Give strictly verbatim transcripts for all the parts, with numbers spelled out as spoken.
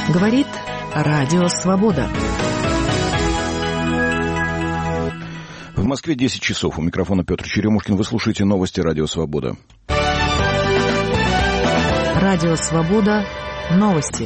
Говорит Радио Свобода. В Москве десять часов. У микрофона Петр Черемушкин. Вы слушаете новости Радио Свобода. Радио Свобода. Новости.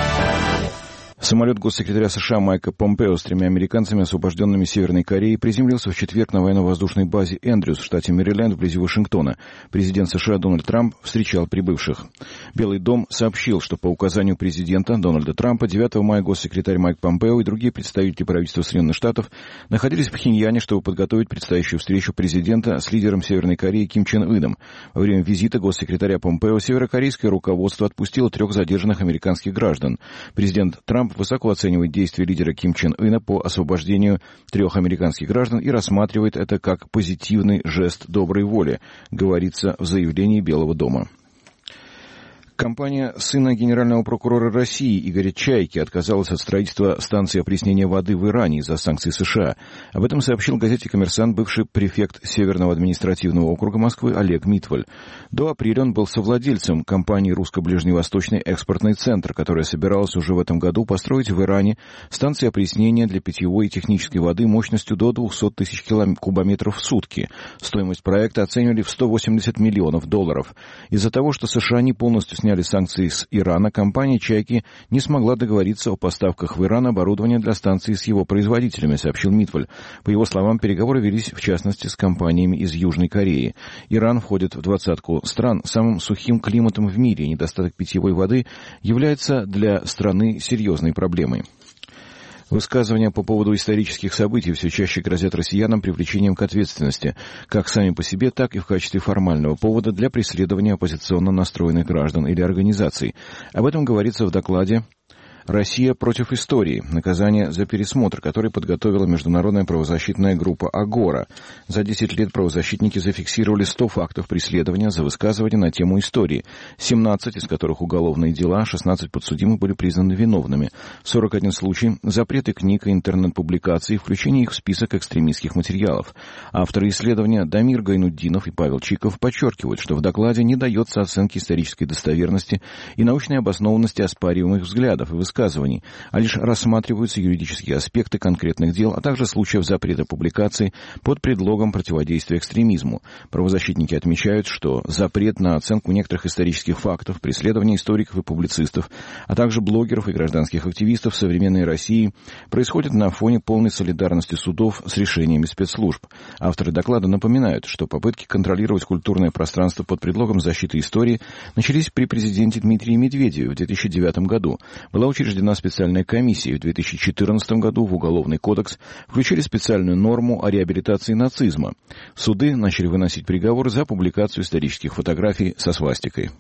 Самолет госсекретаря США Майка Помпео с тремя американцами, освобожденными Северной Кореей, приземлился в четверг на военно-воздушной базе Эндрюс в штате Мэриленд вблизи Вашингтона. Президент США Дональд Трамп встречал прибывших. Белый дом сообщил, что по указанию президента Дональда Трампа девятого мая госсекретарь Майк Помпео и другие представители правительства Соединенных Штатов находились в Пхеньяне, чтобы подготовить предстоящую встречу президента с лидером Северной Кореи Ким Чен Ыном. Во время визита госсекретаря Помпео северокорейское руководство отпустило трех задержанных американских граждан. Президент Трамп высоко оценивает действия лидера Ким Чен Ына по освобождению трех американских граждан и рассматривает это как позитивный жест доброй воли, говорится в заявлении Белого дома. Компания сына генерального прокурора России Игоря Чайки отказалась от строительства станции опреснения воды в Иране из-за санкций США. Об этом сообщил газете «Коммерсант» бывший префект Северного административного округа Москвы Олег Митваль. До апреля он был совладельцем компании «Русско-Ближневосточный экспортный центр», которая собиралась уже в этом году построить в Иране станции опреснения для питьевой и технической воды мощностью до двухсот тысяч кубометров в сутки. Стоимость проекта оценивали в сто восемьдесят миллионов долларов. Из-за того, что США не полностью сняли сняли санкции с Ирана, компания «Чайки» не смогла договориться о поставках в Иран оборудования для станции с его производителями, сообщил Митваль. По его словам, переговоры велись в частности с компаниями из Южной Кореи. Иран входит в двадцатку стран с самым сухим климатом в мире. Недостаток питьевой воды является для страны серьезной проблемой. Высказывания по поводу исторических событий все чаще грозят россиянам привлечением к ответственности, как сами по себе, так и в качестве формального повода для преследования оппозиционно настроенных граждан или организаций. Об этом говорится в докладе «Россия против истории. Наказание за пересмотр», который подготовила международная правозащитная группа «Агора». За десять лет правозащитники зафиксировали сто фактов преследования за высказывания на тему истории. семнадцать из которых уголовные дела, шестнадцать подсудимых были признаны виновными. сорок один случай – запреты книг и интернет-публикаций, включение их в список экстремистских материалов. Авторы исследования Дамир Гайнутдинов и Павел Чиков подчеркивают, что в докладе не дается оценки исторической достоверности и научной обоснованности оспариваемых взглядов и высказываний, а лишь рассматриваются юридические аспекты конкретных дел, а также случаев запрета публикаций под предлогом противодействия экстремизму. Правозащитники отмечают, что запрет на оценку некоторых исторических фактов, преследование историков и публицистов, а также блогеров и гражданских активистов в современной России происходит на фоне полной солидарности судов с решениями спецслужб. Авторы доклада напоминают, что попытки контролировать культурное пространство под предлогом защиты истории начались при президенте Дмитрии Медведеве в две тысячи девятом году. Была учреждена специальная комиссия. В две тысячи четырнадцатом году в Уголовный кодекс включили специальную норму о реабилитации нацизма. Суды начали выносить приговоры за публикацию исторических фотографий со свастикой.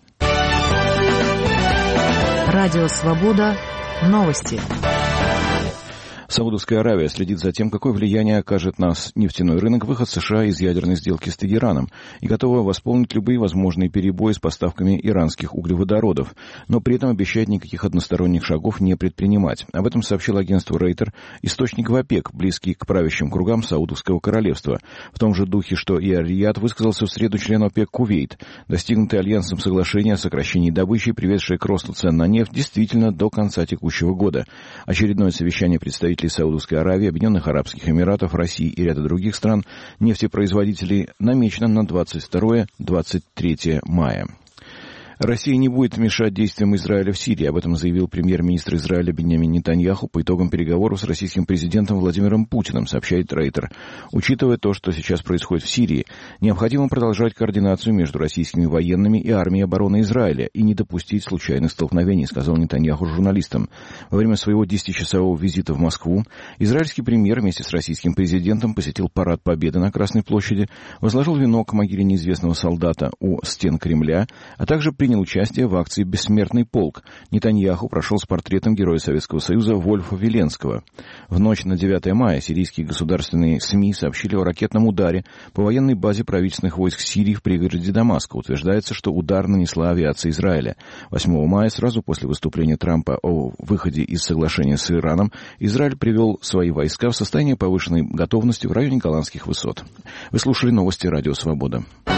Радио Свобода. Новости. Саудовская Аравия следит за тем, какое влияние окажет на нефтяной рынок выход США из ядерной сделки с Тегераном и готова восполнить любые возможные перебои с поставками иранских углеводородов, но при этом обещает никаких односторонних шагов не предпринимать. Об этом сообщил агентству Рейтер источник в ОПЕК, близкий к правящим кругам Саудовского королевства. В том же духе, что и Ар-Рияд высказался в среду член ОПЕК Кувейт. Достигнутое альянсом соглашение о сокращении добычи, приведшее к росту цен на нефть, действительно до конца текущего года. Очередное совещание представителей Саудовской Аравии, Объединенных Арабских Эмиратов, России и ряда других стран нефтепроизводителей намечено на двадцать второе — двадцать третье мая. Россия не будет мешать действиям Израиля в Сирии. Об этом заявил премьер-министр Израиля Биньямин Нетаньяху по итогам переговоров с российским президентом Владимиром Путиным, сообщает Рейтер. Учитывая то, что сейчас происходит в Сирии, необходимо продолжать координацию между российскими военными и армией обороны Израиля и не допустить случайных столкновений, сказал Нетаньяху журналистам. Во время своего десятичасового визита в Москву израильский премьер вместе с российским президентом посетил парад Победы на Красной площади, возложил венок к могиле неизвестного солдата у стен Кремля, а также принял участие в акции «Бессмертный полк». Нетаньяху прошел с портретом героя Советского Союза Вольфа Веленского. В ночь на девятое мая сирийские государственные СМИ сообщили о ракетном ударе по военной базе правительственных войск Сирии в пригороде Дамаска. Утверждается, что удар нанесла авиация Израиля. восьмого мая, сразу после выступления Трампа о выходе из соглашения с Ираном, Израиль привел свои войска в состояние повышенной готовности в районе Голландских высот. Вы слушали новости Радио Свобода.